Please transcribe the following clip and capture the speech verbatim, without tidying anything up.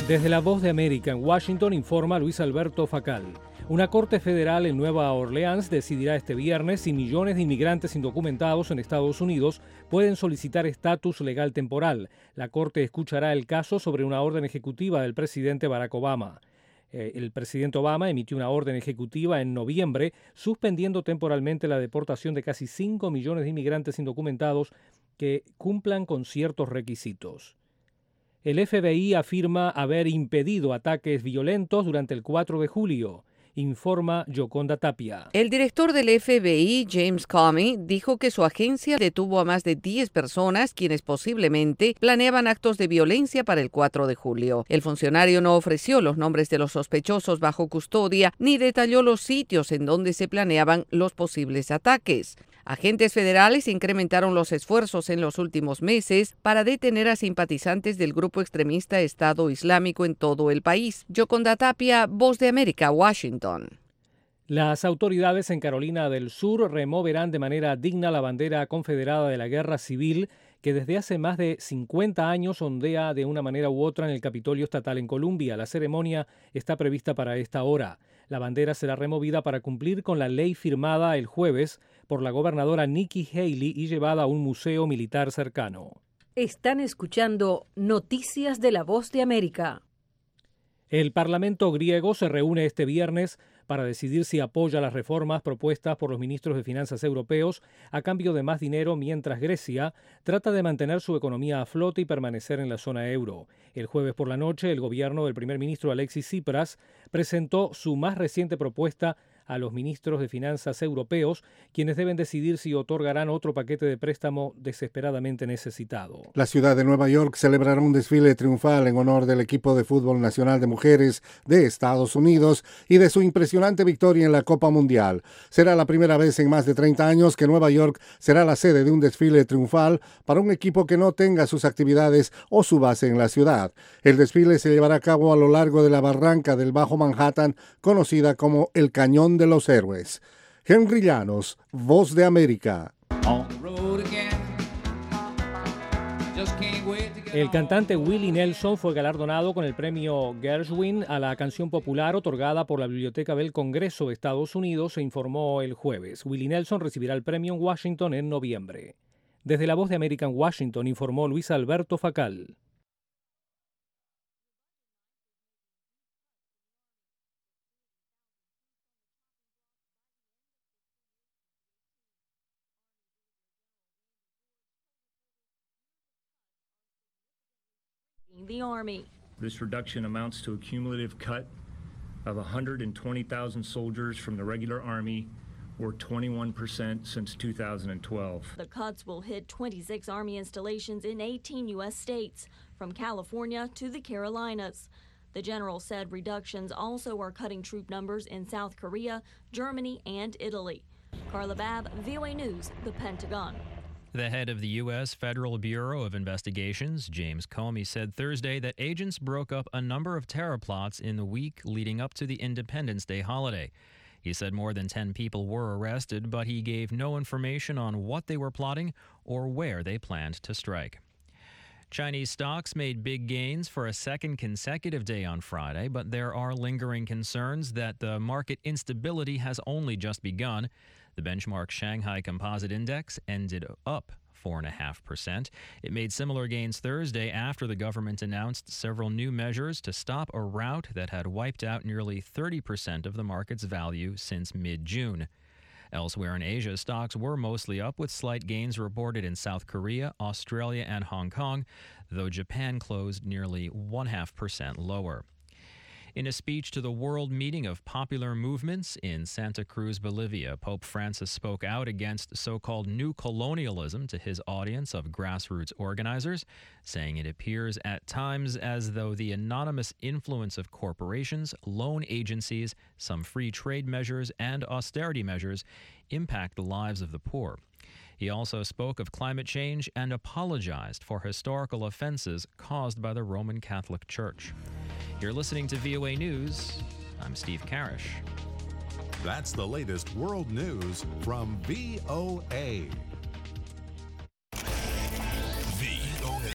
Desde La Voz de América en Washington informa Luis Alberto Facal. Una corte federal en Nueva Orleans decidirá este viernes si millones de inmigrantes indocumentados en Estados Unidos pueden solicitar estatus legal temporal. La corte escuchará el caso sobre una orden ejecutiva del presidente Barack Obama. Eh, el presidente Obama emitió una orden ejecutiva en noviembre suspendiendo temporalmente la deportación de casi cinco millones de inmigrantes indocumentados que cumplan con ciertos requisitos. El F B I afirma haber impedido ataques violentos durante el cuatro de julio, informa Yoconda Tapia. El director del F B I, James Comey, dijo que su agencia detuvo a más de diez personas quienes posiblemente planeaban actos de violencia para el cuatro de julio. El funcionario no ofreció los nombres de los sospechosos bajo custodia ni detalló los sitios en donde se planeaban los posibles ataques. Agentes federales incrementaron los esfuerzos en los últimos meses para detener a simpatizantes del grupo extremista Estado Islámico en todo el país. Yoconda Tapia, Voz de América, Washington. Las autoridades en Carolina del Sur removerán de manera digna la bandera confederada de la guerra civil que desde hace más de cincuenta años ondea de una manera u otra en el Capitolio Estatal en Columbia. La ceremonia está prevista para esta hora. La bandera será removida para cumplir con la ley firmada el jueves por la gobernadora Nikki Haley y llevada a un museo militar cercano. Están escuchando Noticias de la Voz de América. El Parlamento griego se reúne este viernes para decidir si apoya las reformas propuestas por los ministros de Finanzas europeos a cambio de más dinero mientras Grecia trata de mantener su economía a flote y permanecer en la zona euro. El jueves por la noche, el gobierno del primer ministro Alexis Tsipras presentó su más reciente propuesta a los ministros de Finanzas europeos, quienes deben decidir si otorgarán otro paquete de préstamo desesperadamente necesitado. La ciudad de Nueva York celebrará un desfile triunfal en honor del equipo de fútbol nacional de mujeres de Estados Unidos y de su impresionante victoria en la Copa Mundial. Será la primera vez en más de treinta años que Nueva York será la sede de un desfile triunfal para un equipo que no tenga sus actividades o su base en la ciudad. El desfile se llevará a cabo a lo largo de la barranca del Bajo Manhattan, conocida como el Cañón de los Héroes. Henry Llanos, Voz de América. El cantante Willie Nelson fue galardonado con el premio Gershwin a la canción popular otorgada por la Biblioteca del Congreso de Estados Unidos, se informó el jueves. Willie Nelson recibirá el premio en Washington en noviembre. Desde la Voz de América en Washington informó Luis Alberto Facal. The Army. This reduction amounts to a cumulative cut of one hundred twenty thousand soldiers from the regular Army, or twenty-one percent since two thousand twelve. The cuts will hit twenty-six Army installations in eighteen U S states, from California to the Carolinas. The general said reductions also are cutting troop numbers in South Korea, Germany, and Italy. Carla Babb, V O A News, the Pentagon. The head of the U S Federal Bureau of Investigations, James Comey, said Thursday that agents broke up a number of terror plots in the week leading up to the Independence Day holiday. He said more than ten people were arrested, but he gave no information on what they were plotting or where they planned to strike. Chinese stocks made big gains for a second consecutive day on Friday, but there are lingering concerns that the market instability has only just begun. The benchmark Shanghai Composite Index ended up four point five percent. It made similar gains Thursday after the government announced several new measures to stop a rout that had wiped out nearly thirty percent of the market's value since mid-June. Elsewhere in Asia, stocks were mostly up, with slight gains reported in South Korea, Australia, and Hong Kong, though Japan closed nearly one point five percent lower. In a speech to the World Meeting of Popular Movements in Santa Cruz, Bolivia, Pope Francis spoke out against so-called new colonialism to his audience of grassroots organizers, saying it appears at times as though the anonymous influence of corporations, loan agencies, some free trade measures, and austerity measures impact the lives of the poor. He also spoke of climate change and apologized for historical offenses caused by the Roman Catholic Church. You're listening to V O A News. I'm Steve Karish. That's the latest world news from V O A.